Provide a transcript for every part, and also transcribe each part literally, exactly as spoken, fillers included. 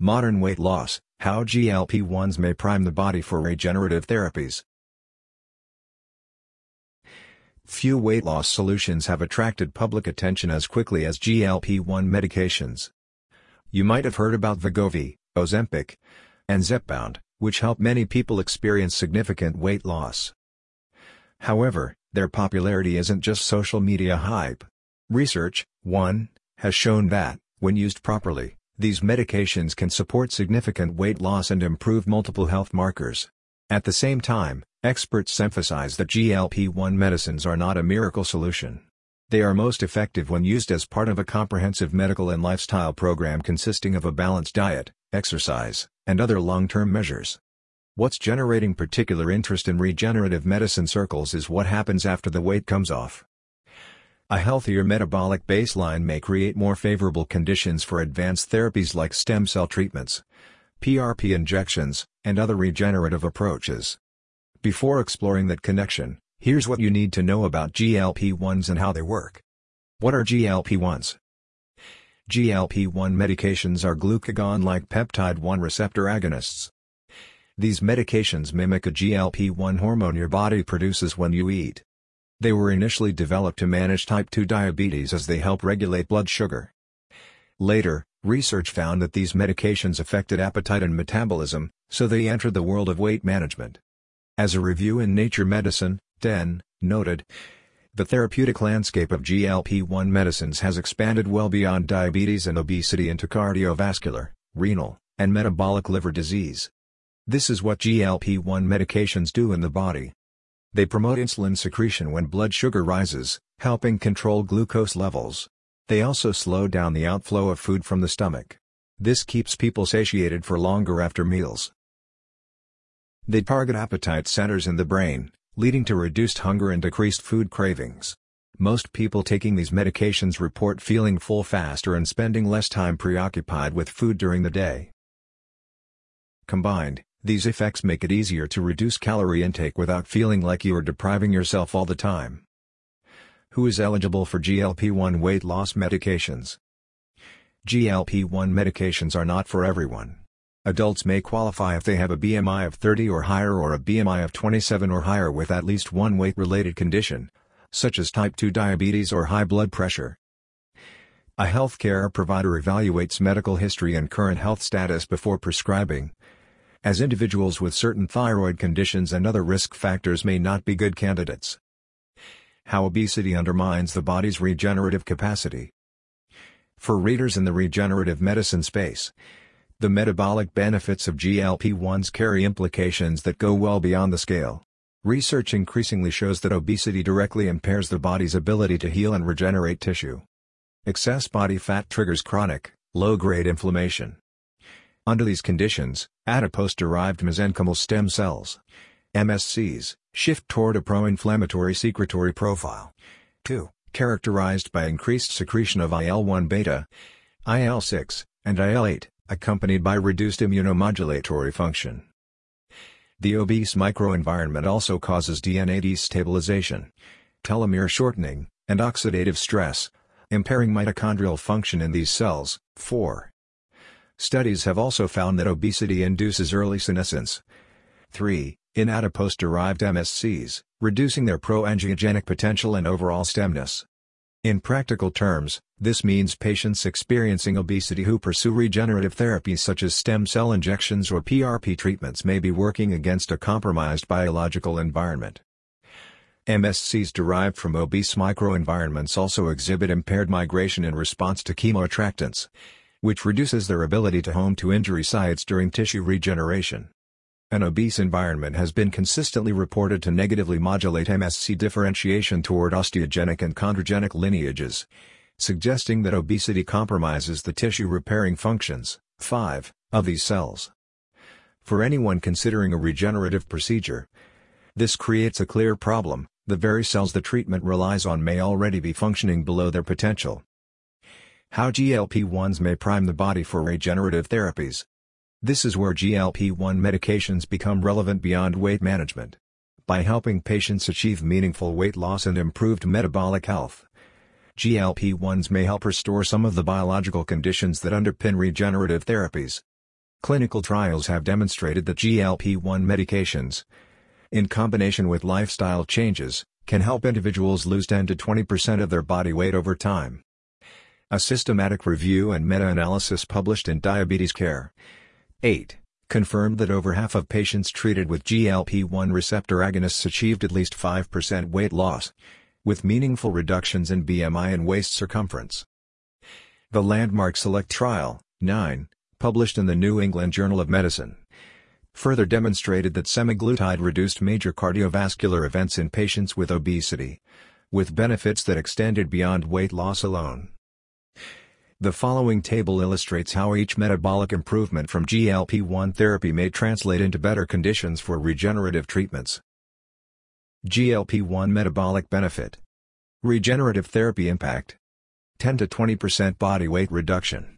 Modern weight loss: how G L P ones may prime the body for regenerative therapies. Few weight loss solutions have attracted public attention as quickly as G L P one medications. You might have heard about Wegovy, Ozempic, and Zepbound, which help many people experience significant weight loss. However, their popularity isn't just social media hype. Research, one, has shown that, when used properly, these medications can support significant weight loss and improve multiple health markers. At the same time, experts emphasize that G L P one medicines are not a miracle solution. They are most effective when used as part of a comprehensive medical and lifestyle program consisting of a balanced diet, exercise, and other long-term measures. What's generating particular interest in regenerative medicine circles is what happens after the weight comes off. A healthier metabolic baseline may create more favorable conditions for advanced therapies like stem cell treatments, P R P injections, and other regenerative approaches. Before exploring that connection, here's what you need to know about G L P ones and how they work. What are G L P ones? G L P one medications are glucagon-like peptide one receptor agonists. These medications mimic a G L P one hormone your body produces when you eat. They were initially developed to manage type two diabetes as they help regulate blood sugar. Later, research found that these medications affected appetite and metabolism, so they entered the world of weight management. As a review in Nature Medicine, ten, noted, the therapeutic landscape of G L P one medicines has expanded well beyond diabetes and obesity into cardiovascular, renal, and metabolic liver disease. This is what G L P one medications do in the body. They promote insulin secretion when blood sugar rises, helping control glucose levels. They also slow down the outflow of food from the stomach. This keeps people satiated for longer after meals. They target appetite centers in the brain, leading to reduced hunger and decreased food cravings. Most people taking these medications report feeling full faster and spending less time preoccupied with food during the day. Combined, these effects make it easier to reduce calorie intake without feeling like you are depriving yourself all the time. Who is eligible for G L P one weight loss medications? G L P one medications are not for everyone. Adults may qualify if they have a B M I of thirty or higher or a B M I of twenty-seven or higher with at least one weight-related condition, such as type two diabetes or high blood pressure. A healthcare provider evaluates medical history and current health status before prescribing, as individuals with certain thyroid conditions and other risk factors may not be good candidates. How obesity undermines the body's regenerative capacity. For readers in the regenerative medicine space, the metabolic benefits of G L P ones carry implications that go well beyond the scale. Research increasingly shows that obesity directly impairs the body's ability to heal and regenerate tissue. Excess body fat triggers chronic, low-grade inflammation. Under these conditions, adipose-derived mesenchymal stem cells, M S Cs, shift toward a pro-inflammatory secretory profile. two. Characterized by increased secretion of I L one beta, I L six, and I L eight, accompanied by reduced immunomodulatory function. The obese microenvironment also causes D N A destabilization, telomere shortening, and oxidative stress, impairing mitochondrial function in these cells. four. Studies have also found that obesity induces early senescence. three. In adipose-derived M S Cs, reducing their pro-angiogenic potential and overall stemness. In practical terms, this means patients experiencing obesity who pursue regenerative therapies such as stem cell injections or P R P treatments may be working against a compromised biological environment. M S Cs derived from obese microenvironments also exhibit impaired migration in response to chemoattractants, which reduces their ability to home to injury sites during tissue regeneration. An obese environment has been consistently reported to negatively modulate M S C differentiation toward osteogenic and chondrogenic lineages, suggesting that obesity compromises the tissue-repairing functions, five, of these cells. For anyone considering a regenerative procedure, this creates a clear problem: the very cells the treatment relies on may already be functioning below their potential. How G L P ones may prime the body for regenerative therapies. This is where G L P one medications become relevant beyond weight management. By helping patients achieve meaningful weight loss and improved metabolic health, G L P ones may help restore some of the biological conditions that underpin regenerative therapies. Clinical trials have demonstrated that G L P one medications, in combination with lifestyle changes, can help individuals lose ten to twenty percent of their body weight over time. A systematic review and meta-analysis published in Diabetes Care eight confirmed that over half of patients treated with G L P one receptor agonists achieved at least five percent weight loss, with meaningful reductions in B M I and waist circumference. The landmark SELECT trial nine, published in the New England Journal of Medicine, further demonstrated that semaglutide reduced major cardiovascular events in patients with obesity, with benefits that extended beyond weight loss alone. The following table illustrates how each metabolic improvement from G L P one therapy may translate into better conditions for regenerative treatments. G L P one metabolic benefit. Regenerative therapy impact. ten to twenty percent body weight reduction.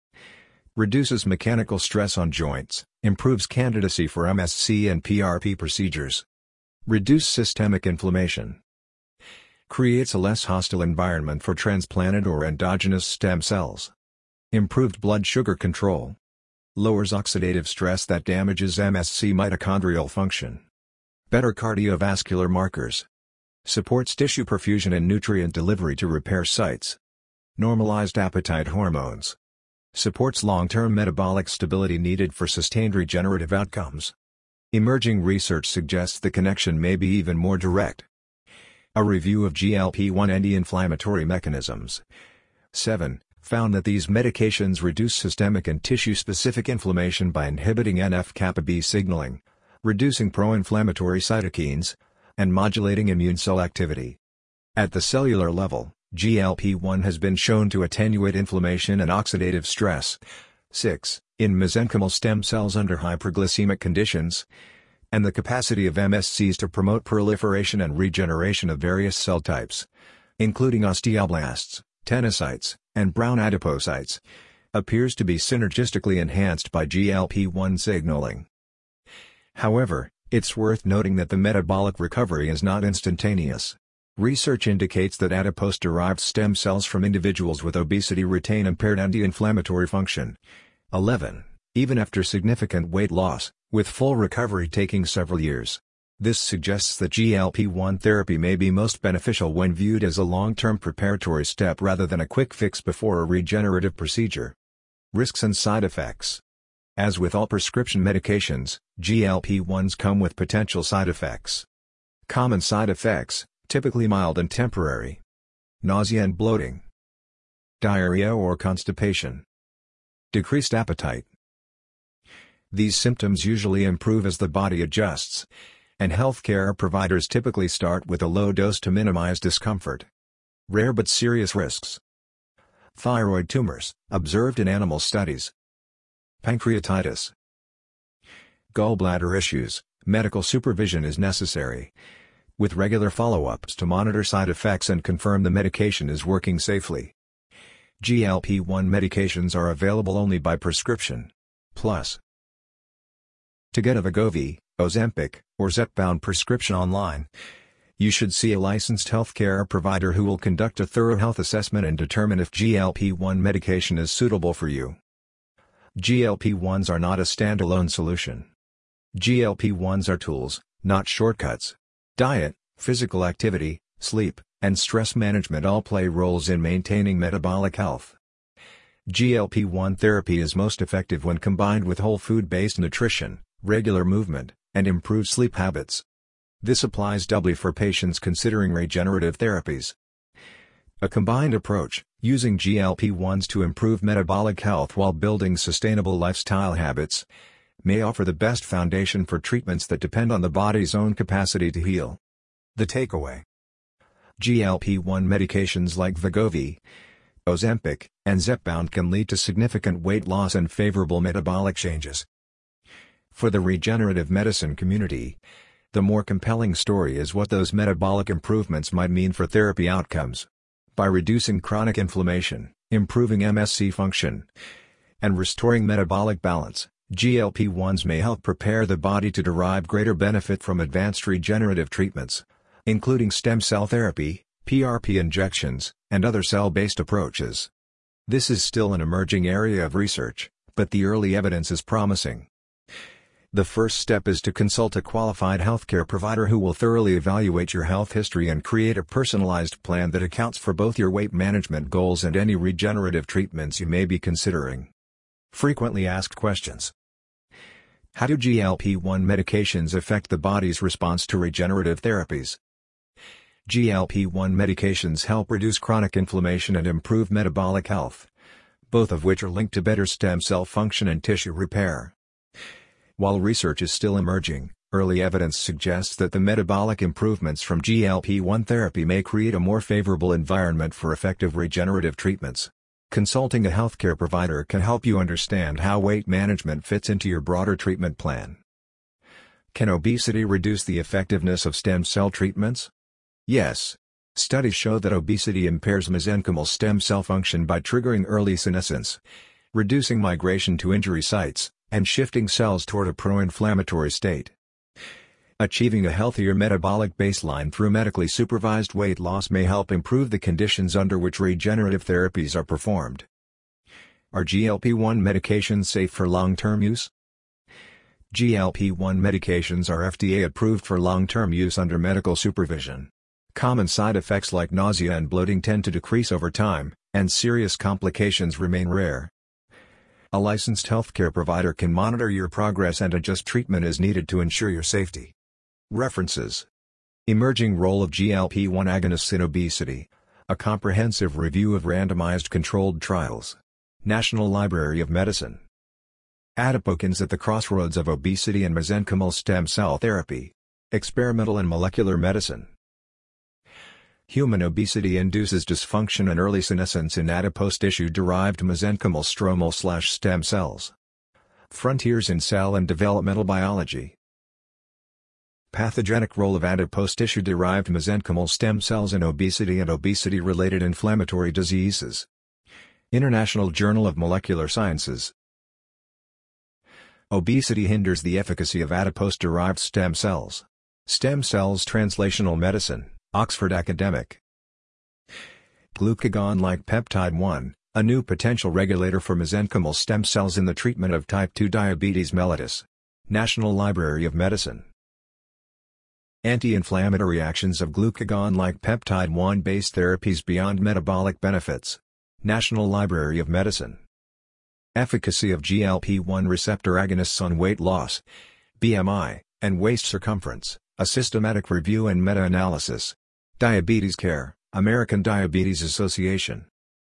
Reduces mechanical stress on joints, improves candidacy for M S C and P R P procedures. Reduce systemic inflammation. Creates a less hostile environment for transplanted or endogenous stem cells. Improved blood sugar control. Lowers oxidative stress that damages M S C mitochondrial function. Better cardiovascular markers. Supports tissue perfusion and nutrient delivery to repair sites. Normalized appetite hormones. Supports long-term metabolic stability needed for sustained regenerative outcomes. Emerging research suggests the connection may be even more direct. A review of G L P one anti-inflammatory mechanisms seven found that these medications reduce systemic and tissue-specific inflammation by inhibiting N F kappa B signaling, reducing pro-inflammatory cytokines, and modulating immune cell activity. At the cellular level, G L P one has been shown to attenuate inflammation and oxidative stress six in mesenchymal stem cells under hyperglycemic conditions, and the capacity of M S Cs to promote proliferation and regeneration of various cell types, including osteoblasts, tenocytes, and brown adipocytes, appears to be synergistically enhanced by G L P one signaling. However, it's worth noting that the metabolic recovery is not instantaneous. Research indicates that adipose-derived stem cells from individuals with obesity retain impaired anti-inflammatory function. eleven Even after significant weight loss, with full recovery taking several years. This suggests that G L P one therapy may be most beneficial when viewed as a long-term preparatory step rather than a quick fix before a regenerative procedure. Risks and side effects. As with all prescription medications, G L P ones come with potential side effects. Common side effects, typically mild and temporary. Nausea and bloating. Diarrhea or constipation. Decreased appetite. These symptoms usually improve as the body adjusts, and healthcare providers typically start with a low dose to minimize discomfort. Rare but serious risks. Thyroid tumors, observed in animal studies. Pancreatitis. Gallbladder issues, medical supervision is necessary, with regular follow-ups to monitor side effects and confirm the medication is working safely. G L P one medications are available only by prescription. Plus, to get a Wegovy, Ozempic, or Zepbound prescription online, you should see a licensed healthcare provider who will conduct a thorough health assessment and determine if G L P one medication is suitable for you. G L P ones are not a standalone solution. G L P ones are tools, not shortcuts. Diet, physical activity, sleep, and stress management all play roles in maintaining metabolic health. G L P one therapy is most effective when combined with whole food-based nutrition, regular movement, and improved sleep habits. This applies doubly for patients considering regenerative therapies. A combined approach, using G L P ones to improve metabolic health while building sustainable lifestyle habits, may offer the best foundation for treatments that depend on the body's own capacity to heal. The takeaway: G L P one medications like Wegovy, Ozempic, and Zepbound can lead to significant weight loss and favorable metabolic changes. For the regenerative medicine community, the more compelling story is what those metabolic improvements might mean for therapy outcomes. By reducing chronic inflammation, improving M S C function, and restoring metabolic balance, G L P ones may help prepare the body to derive greater benefit from advanced regenerative treatments, including stem cell therapy, P R P injections, and other cell-based approaches. This is still an emerging area of research, but the early evidence is promising. The first step is to consult a qualified healthcare provider who will thoroughly evaluate your health history and create a personalized plan that accounts for both your weight management goals and any regenerative treatments you may be considering. Frequently asked questions. How do G L P one medications affect the body's response to regenerative therapies? G L P one medications help reduce chronic inflammation and improve metabolic health, both of which are linked to better stem cell function and tissue repair. While research is still emerging, early evidence suggests that the metabolic improvements from G L P one therapy may create a more favorable environment for effective regenerative treatments. Consulting a healthcare provider can help you understand how weight management fits into your broader treatment plan. Can obesity reduce the effectiveness of stem cell treatments? Yes. Studies show that obesity impairs mesenchymal stem cell function by triggering early senescence, reducing migration to injury sites, and shifting cells toward a pro-inflammatory state. Achieving a healthier metabolic baseline through medically supervised weight loss may help improve the conditions under which regenerative therapies are performed. Are G L P one medications safe for long-term use? G L P one medications are F D A approved for long-term use under medical supervision. Common side effects like nausea and bloating tend to decrease over time, and serious complications remain rare. A licensed healthcare provider can monitor your progress and adjust treatment as needed to ensure your safety. References. Emerging Role of G L P one Agonists in Obesity. A comprehensive review of randomized controlled trials. National Library of Medicine. Adipokines at the Crossroads of Obesity and Mesenchymal Stem Cell Therapy. Experimental and Molecular Medicine. Human obesity induces dysfunction and early senescence in adipose tissue-derived mesenchymal stromal/stem cells. Frontiers in Cell and Developmental Biology. Pathogenic role of adipose tissue-derived mesenchymal stem cells in obesity and obesity-related inflammatory diseases. International Journal of Molecular Sciences. Obesity hinders the efficacy of adipose-derived stem cells. Stem Cells Translational Medicine, Oxford Academic. Glucagon-like peptide one, a new potential regulator for mesenchymal stem cells in the treatment of type two diabetes mellitus. National Library of Medicine. Anti-inflammatory actions of glucagon-like peptide one based therapies beyond metabolic benefits. National Library of Medicine. Efficacy of G L P one receptor agonists on weight loss, B M I, and waist circumference, a systematic review and meta-analysis. Diabetes Care, American Diabetes Association.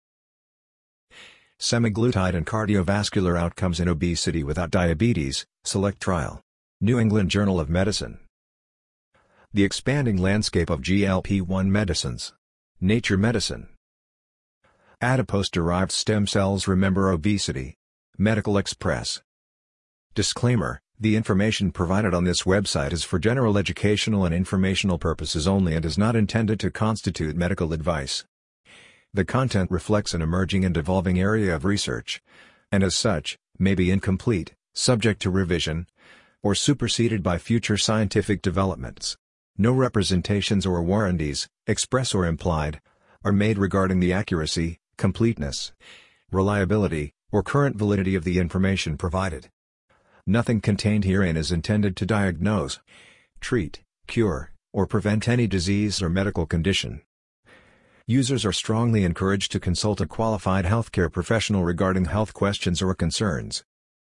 Semaglutide and cardiovascular outcomes in obesity without diabetes, select trial. New England Journal of Medicine. The expanding landscape of G L P one medicines. Nature Medicine. Adipose-derived stem cells remember obesity. Medical Express. Disclaimer: the information provided on this website is for general educational and informational purposes only and is not intended to constitute medical advice. The content reflects an emerging and evolving area of research, and as such, may be incomplete, subject to revision, or superseded by future scientific developments. No representations or warranties, express or implied, are made regarding the accuracy, completeness, reliability, or current validity of the information provided. Nothing contained herein is intended to diagnose, treat, cure, or prevent any disease or medical condition. Users are strongly encouraged to consult a qualified healthcare professional regarding health questions or concerns.